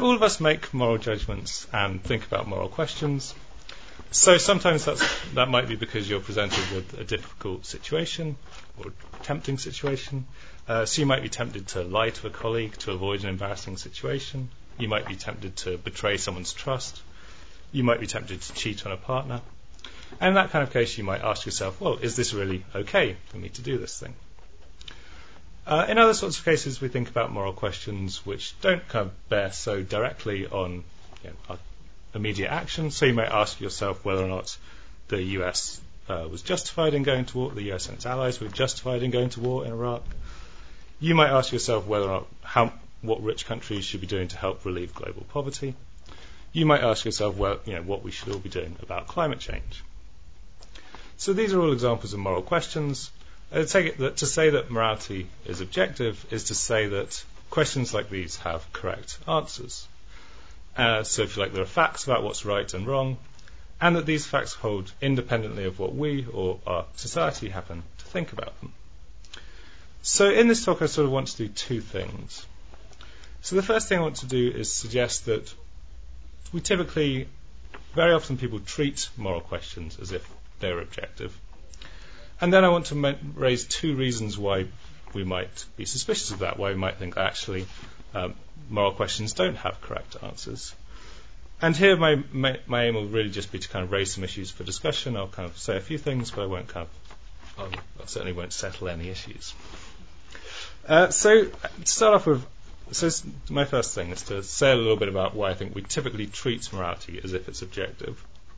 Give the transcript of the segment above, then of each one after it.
all of us make moral judgments and think about moral questions. So sometimes that might be because you're presented with a difficult situation or a tempting situation. So you might be tempted to lie to a colleague to avoid an embarrassing situation. You might be tempted to betray someone's trust. You might be tempted to cheat on a partner. And in that kind of case, you might ask yourself, well, is this really okay for me to do this thing? In other sorts of cases, we think about moral questions which don't kind of bear so directly on our immediate action. So you might ask yourself whether or not the US was justified in going to war, the US and its allies were justified in going to war in Iraq. You might ask yourself whether or not what rich countries should be doing to help relieve global poverty. You might ask yourself what we should all be doing about climate change. So these are all examples of moral questions. I take it that to say that morality is objective is to say that questions like these have correct answers. So if you like, there are facts about what's right and wrong, and that these facts hold independently of what we or our society happen to think about them. So in this talk, I sort of want to do two things. So the first thing I want to do is suggest that very often people treat moral questions as if they're objective. And then I want to raise two reasons why we might be suspicious of that, why we might think actually moral questions don't have correct answers. And here my aim will really just be to kind of raise some issues for discussion. I'll kind of say a few things, but I certainly won't settle any issues. So to start off with, my first thing is to say a little bit about why I think we typically treat morality as if it's objective.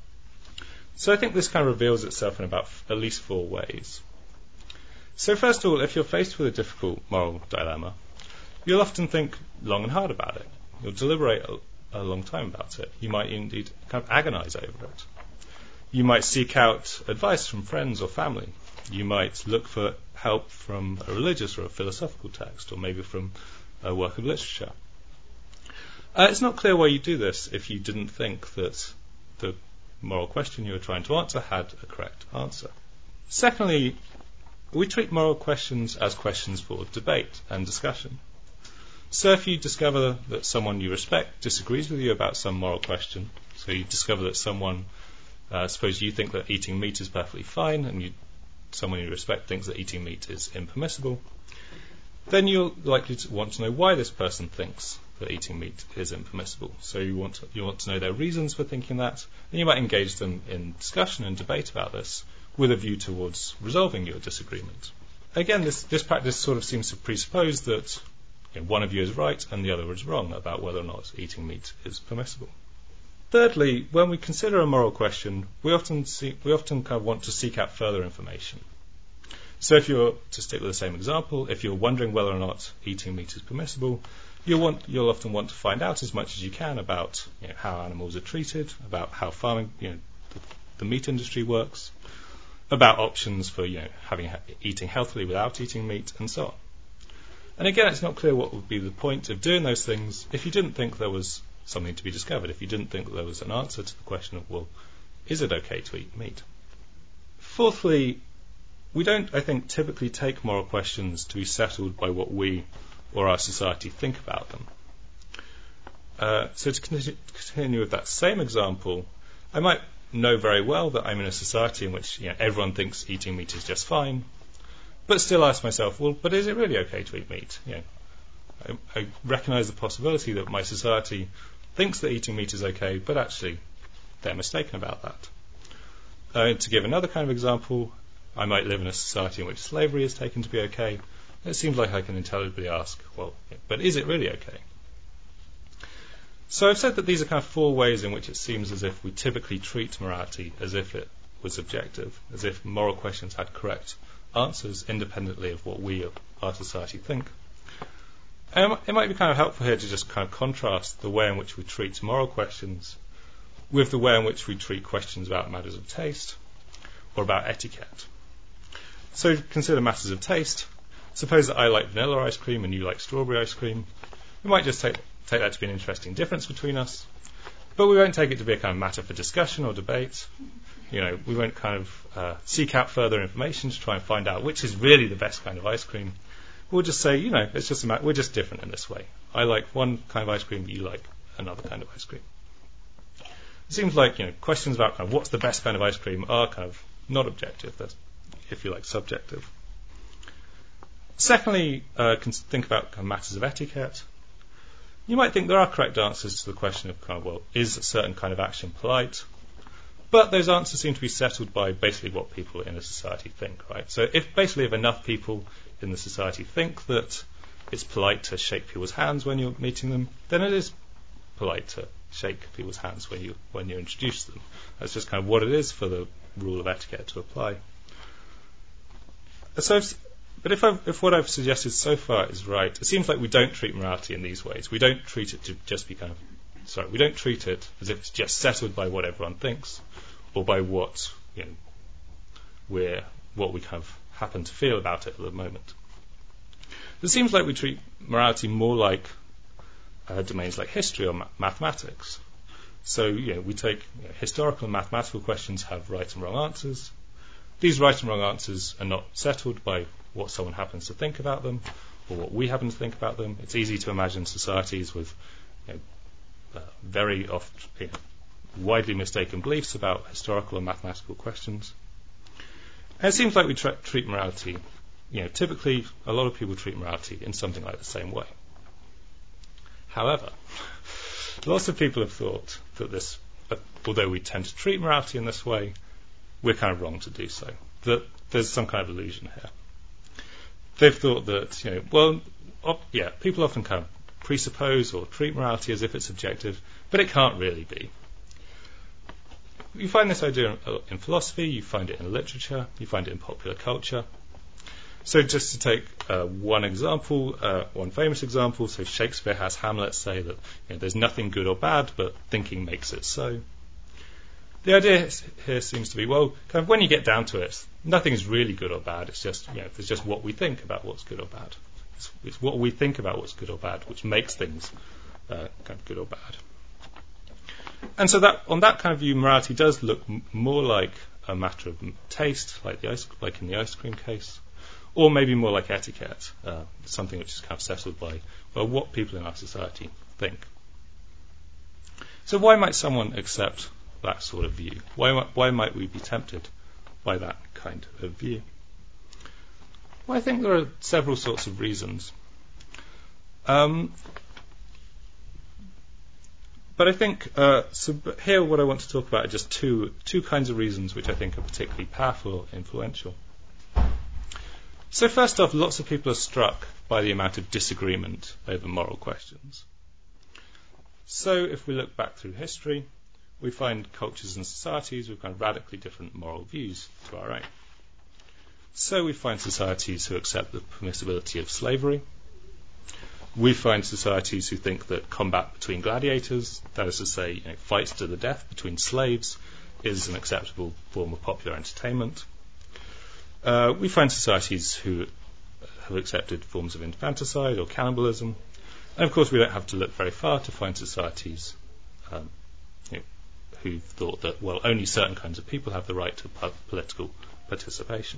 So I think this kind of reveals itself in about at least four ways. So first of all, if you're faced with a difficult moral dilemma, you'll often think long and hard about it. You'll deliberate a long time about it. You might indeed kind of agonize over it. You might seek out advice from friends or family. You might look for help from a religious or a philosophical text, or maybe from a work of literature. It's not clear why you do this if you didn't think that the moral question you were trying to answer had a correct answer. Secondly, we treat moral questions as questions for debate and discussion. So if you discover that someone you respect disagrees with you about some moral question, so you discover that someone, suppose you think that eating meat is perfectly fine, and someone you respect thinks that eating meat is impermissible, then you're likely to want to know why this person thinks that eating meat is impermissible. So you want to know their reasons for thinking that, and you might engage them in discussion and debate about this with a view towards resolving your disagreement. Again, this practice sort of seems to presuppose that one of you is right and the other is wrong about whether or not eating meat is permissible. Thirdly, when we consider a moral question, we often kind of want to seek out further information. So to stick with the same example, if you're wondering whether or not eating meat is permissible, you'll often want to find out as much as you can about how animals are treated, about how farming, the meat industry works, about options for eating healthily without eating meat, and so on. And again, it's not clear what would be the point of doing those things if you didn't think there was something to be discovered, if you didn't think that there was an answer to the question of, well, is it okay to eat meat? Fourthly, we don't, I think, typically take moral questions to be settled by what we or our society think about them. So to continue with that same example, I might know very well that I'm in a society in which everyone thinks eating meat is just fine, but still ask myself, well, but is it really okay to eat meat? I recognise the possibility that my society thinks that eating meat is okay, but actually they're mistaken about that. To give another kind of example, I might live in a society in which slavery is taken to be okay. It seems like I can intelligibly ask, well, but is it really okay? So I've said that these are kind of four ways in which it seems as if we typically treat morality as if it was objective, as if moral questions had correct answers independently of what we or our society think. And it might be kind of helpful here to just kind of contrast the way in which we treat moral questions with the way in which we treat questions about matters of taste or about etiquette. So consider matters of taste. Suppose that I like vanilla ice cream and you like strawberry ice cream. We might just take that to be an interesting difference between us, but we won't take it to be a kind of matter for discussion or debate. We won't kind of seek out further information to try and find out which is really the best kind of ice cream. We'll just say, it's just we're just different in this way. I like one kind of ice cream, you like another kind of ice cream. It seems like questions about kind of what's the best kind of ice cream are kind of not objective. They're, if you like, subjective. Secondly, can think about kind of matters of etiquette. You might think there are correct answers to the question of kind of, well, is a certain kind of action polite? But those answers seem to be settled by basically what people in a society think, right? So if enough people in the society think that it's polite to shake people's hands when you're meeting them, then it is polite to shake people's hands when you introduce them. That's just kind of what it is for the rule of etiquette to apply. But if what I've suggested so far is right, it seems like we don't treat morality in these ways. We don't treat it to just be we don't treat it as if it's just settled by what everyone thinks, or by what we kind of happen to feel about it at the moment. It seems like we treat morality more like domains like history or mathematics. So we take historical and mathematical questions have right and wrong answers. These right and wrong answers are not settled by what someone happens to think about them or what we happen to think about them. It's easy to imagine societies with very often widely mistaken beliefs about historical and mathematical questions. And it seems like we treat morality, typically a lot of people treat morality in something like the same way. However, lots of people have thought that this, although we tend to treat morality in this way, we're kind of wrong to do so. That there's some kind of illusion here. They've thought that, people often kind of presuppose or treat morality as if it's objective, but it can't really be. You find this idea in philosophy, you find it in literature, you find it in popular culture. So just to take one example, one famous example, so Shakespeare has Hamlet say that there's nothing good or bad, but thinking makes it so. The idea here seems to be, well, kind of when you get down to it, nothing is really good or bad. It's just, it's just what we think about what's good or bad. It's what we think about what's good or bad, which makes things kind of good or bad. And so that on that kind of view, morality does look more like a matter of taste, like in the ice cream case, or maybe more like etiquette, something which is kind of settled by what people in our society think. So why might someone accept that sort of view? Why might we be tempted by that kind of view? Well, I think there are several sorts of reasons. But I think here what I want to talk about are just two kinds of reasons which I think are particularly powerful or influential. So first off, lots of people are struck by the amount of disagreement over moral questions. So if we look back through history, we find cultures and societies with kind of radically different moral views to our own. So we find societies who accept the permissibility of slavery. We find societies who think that combat between gladiators, that is to say, fights to the death between slaves, is an acceptable form of popular entertainment. We find societies who have accepted forms of infanticide or cannibalism. And of course, we don't have to look very far to find societies who thought that, well, only certain kinds of people have the right to political participation.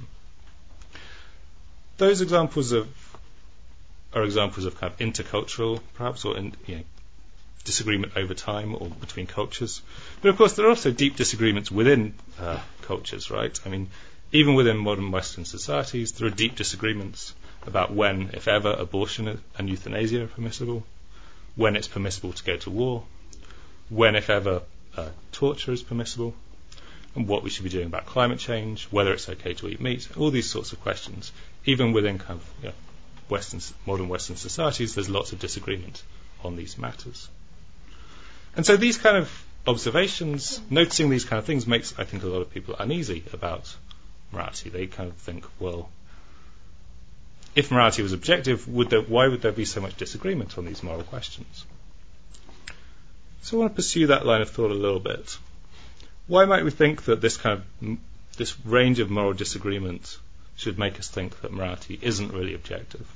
Those examples are examples of kind of intercultural, perhaps, or disagreement over time or between cultures. But of course, there are also deep disagreements within cultures, right? I mean, even within modern Western societies, there are deep disagreements about when, if ever, abortion and euthanasia are permissible, when it's permissible to go to war, when, if ever, torture is permissible, and what we should be doing about climate change, whether it's okay to eat meat, all these sorts of questions. Even within kind of modern Western societies, there's lots of disagreement on these matters. And so these kind of observations, noticing these kind of things, makes, I think, a lot of people uneasy about morality. They kind of think, well, if morality was objective, why would there be so much disagreement on these moral questions? So I want to pursue that line of thought a little bit. Why might we think that this range of moral disagreement should make us think that morality isn't really objective?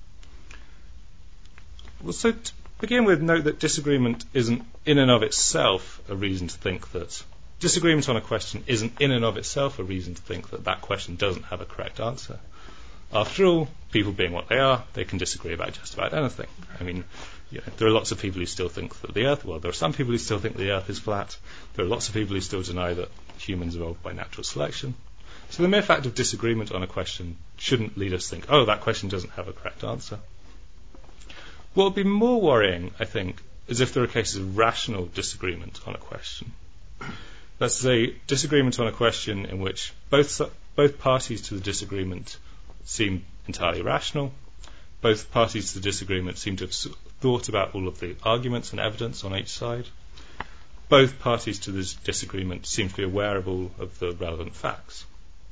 Well, so to begin with, note that disagreement isn't in and of itself a reason to think that disagreement on a question isn't in and of itself a reason to think that that question doesn't have a correct answer. after all, people being what they are, they can disagree about just about anything. I mean, there are lots of people who still think that there are some people who still think the Earth is flat. There are lots of people who still deny that humans evolved by natural selection. So the mere fact of disagreement on a question shouldn't lead us to think, oh, that question doesn't have a correct answer. What would be more worrying, I think, is if there are cases of rational disagreement on a question. Let's say disagreement on a question in which both parties to the disagreement seem entirely rational. Both parties to the disagreement seem to have thought about all of the arguments and evidence on each side. Both parties to this disagreement seem to be aware of all of the relevant facts.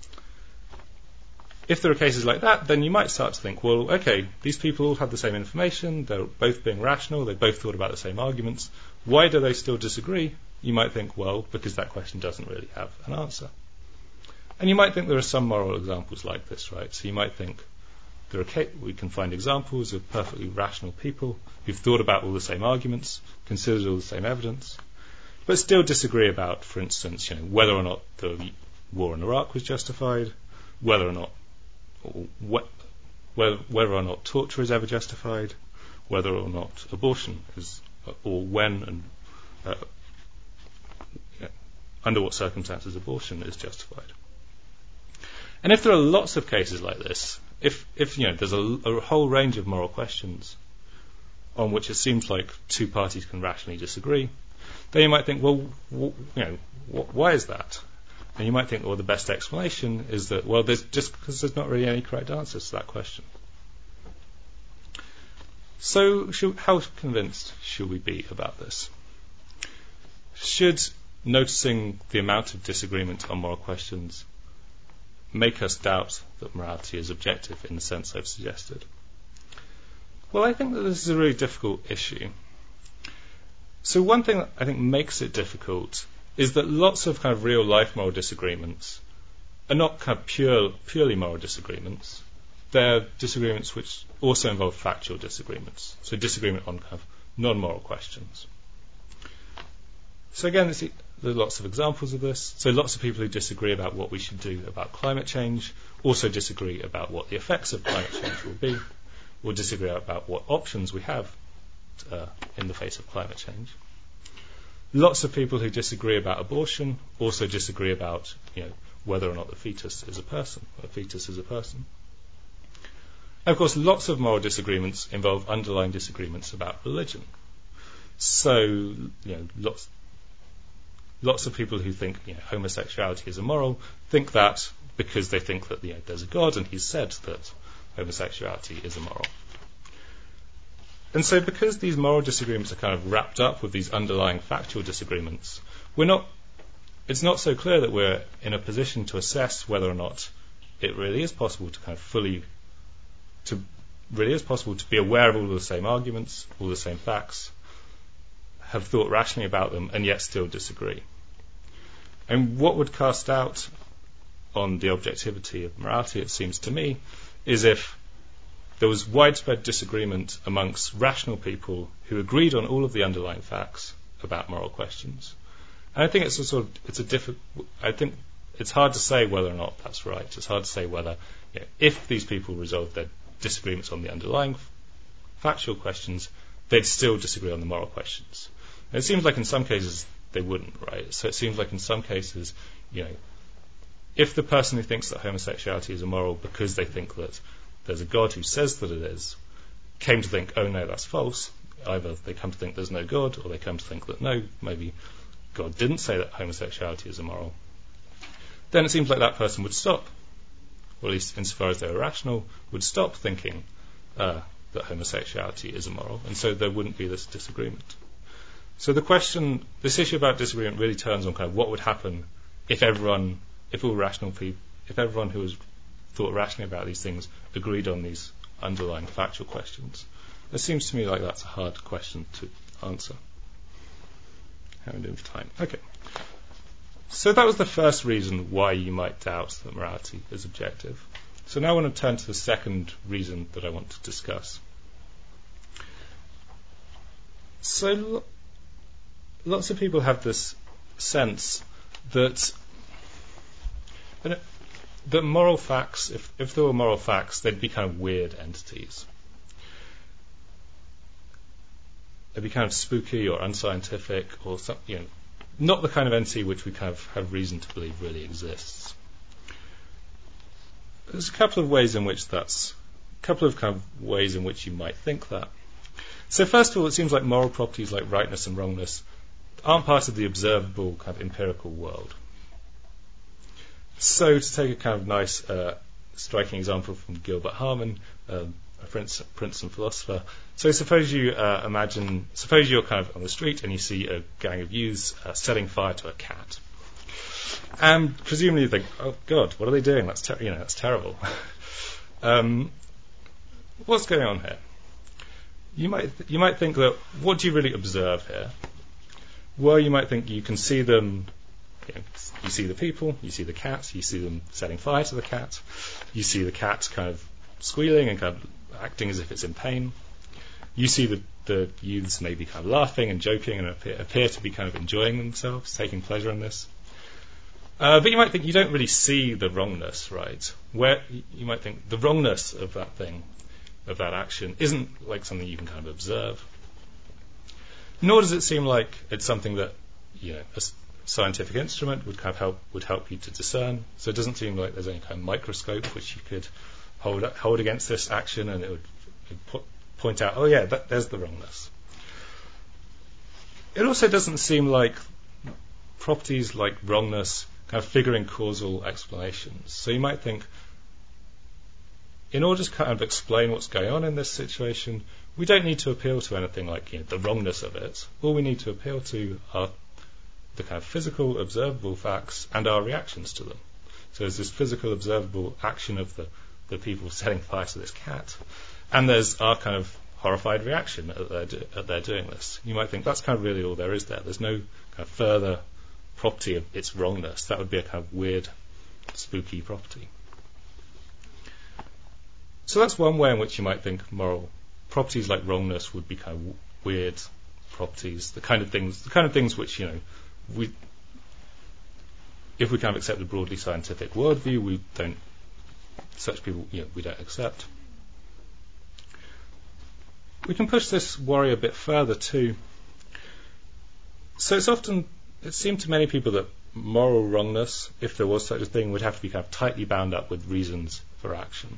If there are cases like that, then you might start to think, well, okay, these people all have the same information, they're both being rational, they both thought about the same arguments. Why do they still disagree? You might think, well, because that question doesn't really have an answer. And you might think there are some moral examples like this, right? So you might think we can find examples of perfectly rational people who've thought about all the same arguments, considered all the same evidence, but still disagree about, for instance, whether or not the war in Iraq was justified, whether or not torture is ever justified, whether or not abortion is, or when and under what circumstances abortion is justified. And if there are lots of cases like this, if there's a whole range of moral questions on which it seems like two parties can rationally disagree, then you might think, well, why is that? And you might think, well, the best explanation is that, well, there's not really any correct answers to that question. So how convinced should we be about this? Should noticing the amount of disagreement on moral questions make us doubt that morality is objective in the sense I've suggested? Well, I think that this is a really difficult issue. So one thing that I think makes it difficult is that lots of kind of real life moral disagreements are not kind of purely moral disagreements. They're disagreements which also involve factual disagreements. So disagreement on kind of non-moral questions. So again, there are lots of examples of this. So lots of people who disagree about what we should do about climate change also disagree about what the effects of climate change will be, or disagree about what options we have in the face of climate change. Lots of people who disagree about abortion also disagree about whether or not the fetus is a person. And of course, lots of moral disagreements involve underlying disagreements about religion. So lots of people who think homosexuality is immoral think that because they think that there's a God and he's said that homosexuality is immoral. And so because these moral disagreements are kind of wrapped up with these underlying factual disagreements, it's not so clear that we're in a position to assess whether or not it really is possible to be aware of all the same arguments, all the same facts, have thought rationally about them, and yet still disagree. And what would cast doubt on the objectivity of morality, it seems to me, is if there was widespread disagreement amongst rational people who agreed on all of the underlying facts about moral questions. And I think I think it's hard to say whether or not that's right. It's hard to say whether, if these people resolved their disagreements on the underlying factual questions, they'd still disagree on the moral questions. And it seems like in some cases they wouldn't, right? So it seems like in some cases, if the person who thinks that homosexuality is immoral because they think that there's a God who says that it is, came to think, oh no, that's false. Either they come to think there's no God, or they come to think that no, maybe God didn't say that homosexuality is immoral. Then it seems like that person would stop, or at least insofar as they were rational, would stop thinking that homosexuality is immoral, and so there wouldn't be this disagreement. So this issue about disagreement really turns on kind of what would happen if everyone who was thought rationally about these things agreed on these underlying factual questions. It seems to me like that's a hard question to answer. How are we doing for time? Okay. So that was the first reason why you might doubt that morality is objective. So now I want to turn to the second reason that I want to discuss. So lots of people have this sense that that moral facts, if there were moral facts, they'd be kind of weird entities. They'd be kind of spooky or unscientific or something, not the kind of entity which we kind of have reason to believe really exists. There's a couple of ways in which you might think that. So first of all, it seems like moral properties like rightness and wrongness aren't part of the observable kind of empirical world. So to take a kind of nice, striking example from Gilbert Harman, a Princeton philosopher. So suppose you're kind of on the street and you see a gang of youths setting fire to a cat. And presumably you think, oh God, what are they doing? That's terrible. What's going on here? You might think that, what do you really observe here? Well, you might think you can see them. You see the people, you see the cat, you see them setting fire to the cat, you see the cat kind of squealing and kind of acting as if it's in pain. You see the youths maybe kind of laughing and joking and appear to be kind of enjoying themselves, taking pleasure in this. But you might think you don't really see the wrongness, right? Where you might think the wrongness of that thing, of that action, isn't like something you can kind of observe. Nor does it seem like it's something that a scientific instrument would help you to discern. So it doesn't seem like there's any kind of microscope which you could hold against this action, and it would point out, oh yeah, there's the wrongness. It also doesn't seem like properties like wrongness kind of figure in causal explanations. So you might think, in order to kind of explain what's going on in this situation, we don't need to appeal to anything like the wrongness of it. All we need to appeal to are the kind of physical, observable facts and our reactions to them. So there's this physical, observable action of the people setting fire to this cat, and there's our kind of horrified reaction at their doing this. You might think that's kind of really all there is there. There's no kind of further property of its wrongness. That would be a kind of weird, spooky property. So that's one way in which you might think moral properties like wrongness would be kind of weird properties, the kind of things which if we kind of accept a broadly scientific worldview, we don't accept. We can push this worry a bit further too. So it seemed to many people that moral wrongness, if there was such a thing, would have to be kind of tightly bound up with reasons for action.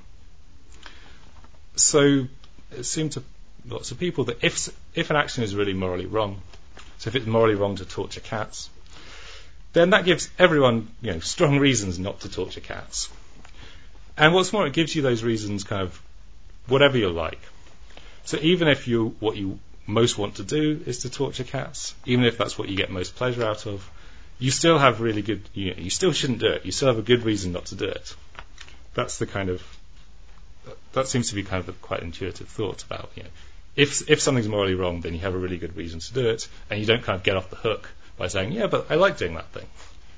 So it seemed to lots of people that if an action is really morally wrong, so if it's morally wrong to torture cats, then that gives everyone strong reasons not to torture cats. And what's more, it gives you those reasons kind of whatever you like. So even if what you most want to do is to torture cats, even if that's what you get most pleasure out of, you still have really good, you still shouldn't do it. You still have a good reason not to do it. That seems to be kind of a quite intuitive thought about, if something's morally wrong, then you have a really good reason to do it, and you don't kind of get off the hook by saying, yeah, but I like doing that thing.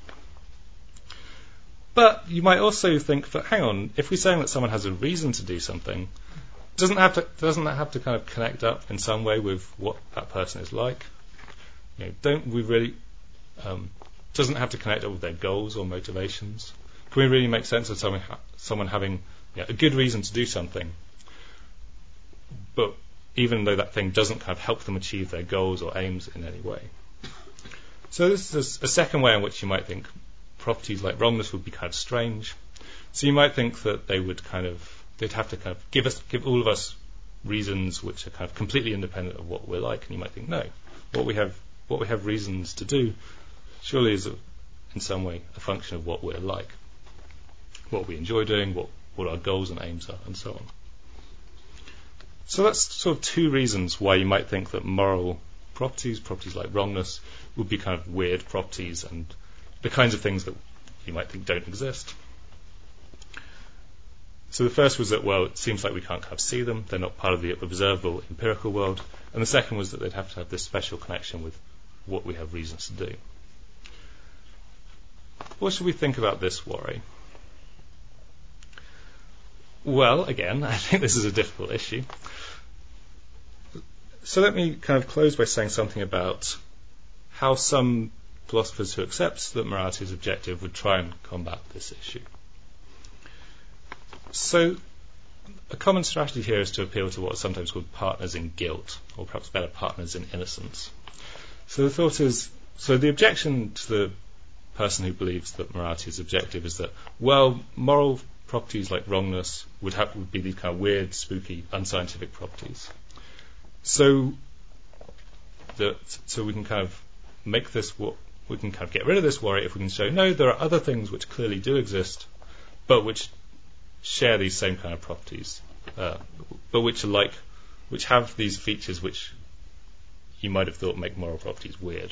But you might also think that, hang on, if we're saying that someone has a reason to do something, doesn't that have to kind of connect up in some way with what that person is like? Don't we really? Doesn't it have to connect up with their goals or motivations? Can we really make sense of someone having a good reason to do something, but even though that thing doesn't kind of help them achieve their goals or aims in any way? So this is a second way in which you might think properties like wrongness would be kind of strange. So you might think that they'd have to kind of give all of us reasons which are kind of completely independent of what we're like, and you might think, no, what we have reasons to do surely is in some way a function of what we're like, what we enjoy doing, what our goals and aims are, and so on. So that's sort of two reasons why you might think that moral properties like wrongness, would be kind of weird properties and the kinds of things that you might think don't exist. So the first was that, well, it seems like we can't kind of see them. They're not part of the observable empirical world. And the second was that they'd have to have this special connection with what we have reasons to do. What should we think about this worry? Well, again, I think this is a difficult issue. So let me kind of close by saying something about how some philosophers who accept that morality is objective would try and combat this issue. So a common strategy here is to appeal to what is sometimes called partners in guilt, or perhaps better, partners in innocence. So the thought is, so the objection to the person who believes that morality is objective is that, well, moral properties like wrongness would be these kind of weird, spooky, unscientific properties. So we can kind of make this, we can kind of get rid of this worry if we can show, no, there are other things which clearly do exist, but which share these same kind of properties, but which have these features which you might have thought make moral properties weird.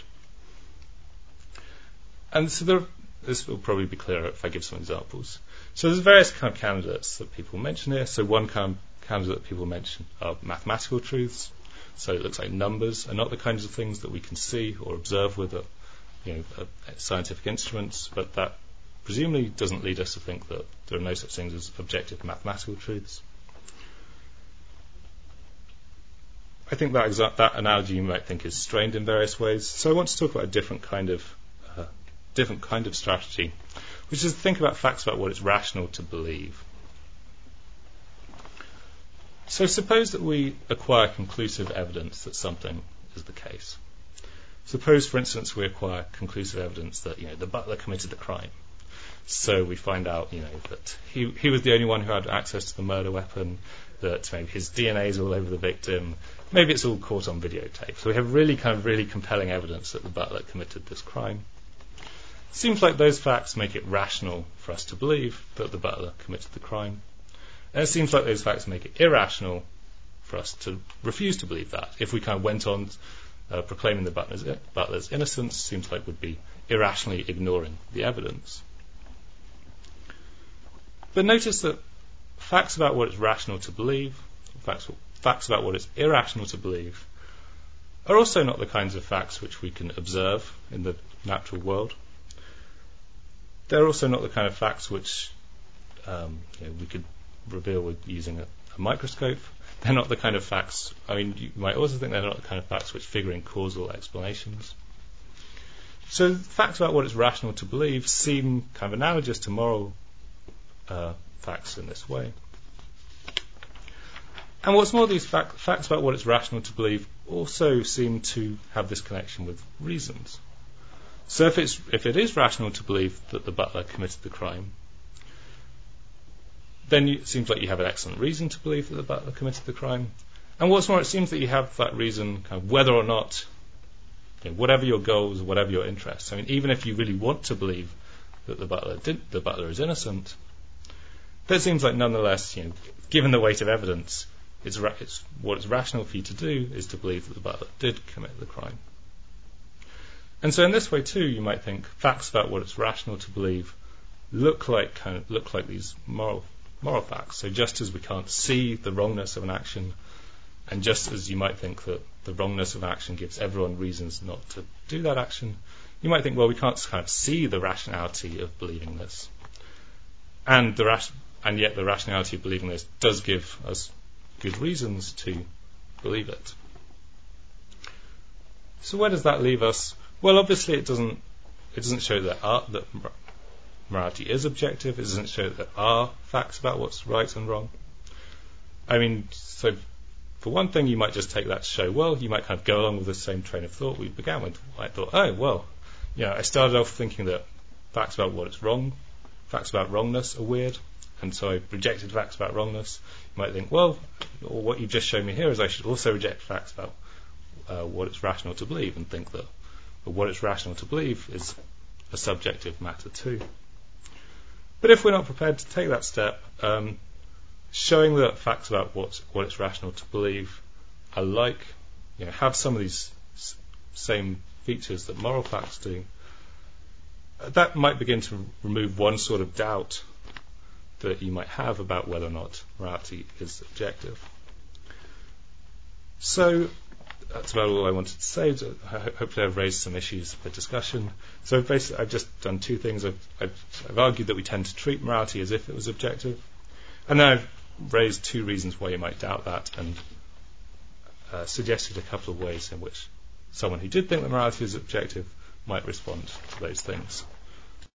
And so this will probably be clearer if I give some examples. So there's various kind of candidates that people mention here. So one kind of candidate that people mention are mathematical truths. So it looks like numbers are not the kinds of things that we can see or observe with scientific instruments, but that presumably doesn't lead us to think that there are no such things as objective mathematical truths. I think that analogy you might think is strained in various ways. So I want to talk about a different kind of strategy, which is to think about facts about what it's rational to believe. So suppose that we acquire conclusive evidence that something is the case. Suppose, for instance, we acquire conclusive evidence that the butler committed the crime. So we find out that he was the only one who had access to the murder weapon, that maybe his DNA is all over the victim, maybe it's all caught on videotape. So we have really compelling evidence that the butler committed this crime. Seems like those facts make it rational for us to believe that the butler committed the crime. And it seems like those facts make it irrational for us to refuse to believe that. If we kind of went on proclaiming the butler's innocence, seems like would be irrationally ignoring the evidence. But notice that facts about what it's rational to believe, facts about what it's irrational to believe, are also not the kinds of facts which we can observe in the natural world. They're also not the kind of facts which we could reveal with using a microscope. They're not the kind of facts, you might also think they're not the kind of facts which figure in causal explanations. So facts about what it's rational to believe seem kind of analogous to moral facts in this way. And what's more, these facts about what it's rational to believe also seem to have this connection with reasons. So if it is rational to believe that the butler committed the crime, then it seems like you have an excellent reason to believe that the butler committed the crime. And what's more, it seems that you have that reason kind of whether or not, whatever your goals, whatever your interests. Even if you really want to believe that the butler is innocent, that seems like nonetheless, given the weight of evidence, it's what is rational for you to do is to believe that the butler did commit the crime. And so in this way too, you might think facts about what it's rational to believe look like these moral facts. So just as we can't see the wrongness of an action, and just as you might think that the wrongness of an action gives everyone reasons not to do that action, you might think, well, we can't kind of see the rationality of believing this, and yet the rationality of believing this does give us good reasons to believe it. So where does that leave us? Well, obviously it doesn't show that morality is objective. It doesn't show that there are facts about what's right and wrong. So for one thing, you might just take that to show, well, you might kind of go along with the same train of thought we began with. I thought, I started off thinking that facts about what is wrong, facts about wrongness are weird, and so I rejected facts about wrongness. You might think, well, what you've just shown me here is I should also reject facts about what it's rational to believe, and think that what it's rational to believe is a subjective matter too. But if we're not prepared to take that step, showing that facts about what it's rational to believe are have some of these same features that moral facts do, that might begin to remove one sort of doubt that you might have about whether or not morality is objective. So that's about all I wanted to say. Hopefully I've raised some issues for discussion. So basically I've just done two things. I've argued that we tend to treat morality as if it was objective, and then I've raised two reasons why you might doubt that, and suggested a couple of ways in which someone who did think that morality is objective might respond to those things.